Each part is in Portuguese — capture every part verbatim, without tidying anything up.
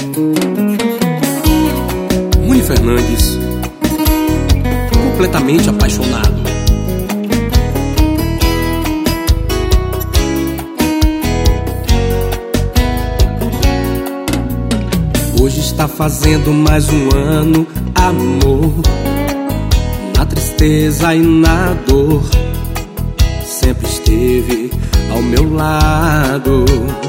Muni Fernandes, completamente apaixonado. Hoje está fazendo mais um ano, amor. Na tristeza e na dor, sempre esteve ao meu lado.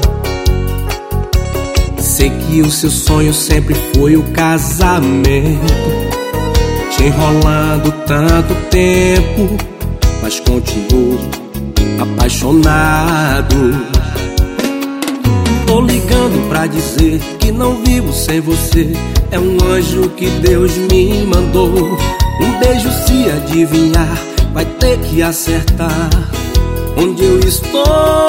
Sei que o seu sonho sempre foi o casamento, te enrolando tanto tempo, mas continuo apaixonado. Tô ligando pra dizer que não vivo sem você. É um anjo que Deus me mandou. Um beijo, se adivinhar, vai ter que acertar onde eu estou.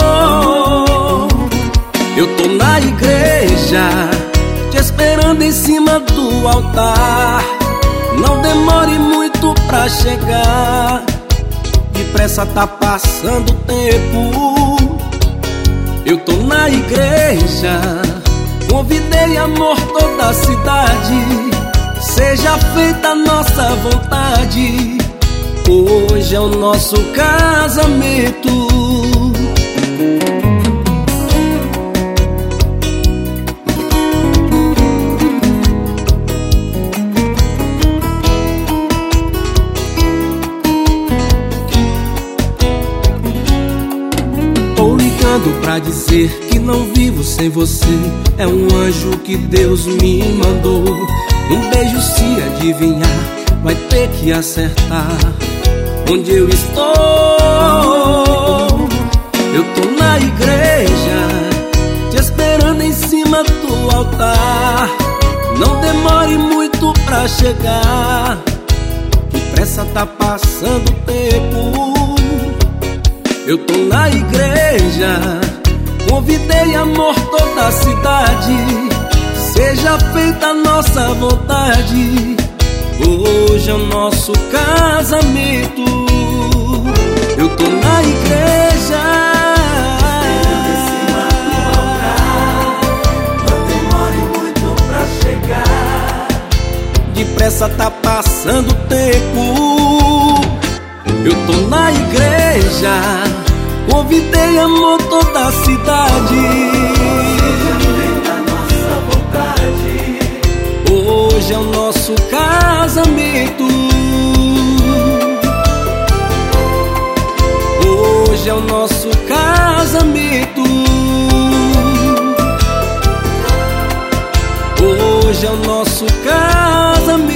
Eu tô na igreja, te esperando em cima do altar. Não demore muito pra chegar, depressa tá passando o tempo. Eu tô na igreja, convidei amor toda a cidade. Seja feita a nossa vontade, hoje é o nosso casamento. Tô ligando pra dizer que não vivo sem você. É um anjo que Deus me mandou. Um beijo, se adivinhar, vai ter que acertar onde eu estou. Eu tô na igreja, te esperando em cima do altar. Não demore muito pra chegar, depressa tá passando o tempo. Eu tô na igreja, convidei amor toda a cidade. Seja feita a nossa vontade, hoje é o nosso casamento. Eu tô na igreja, em cima do altar. Não demore muito pra chegar, depressa tá passando o tempo. Eu tô na igreja, convidei amor toda a cidade. Hoje é o nosso casamento. Hoje é o nosso casamento. Hoje é o nosso casamento.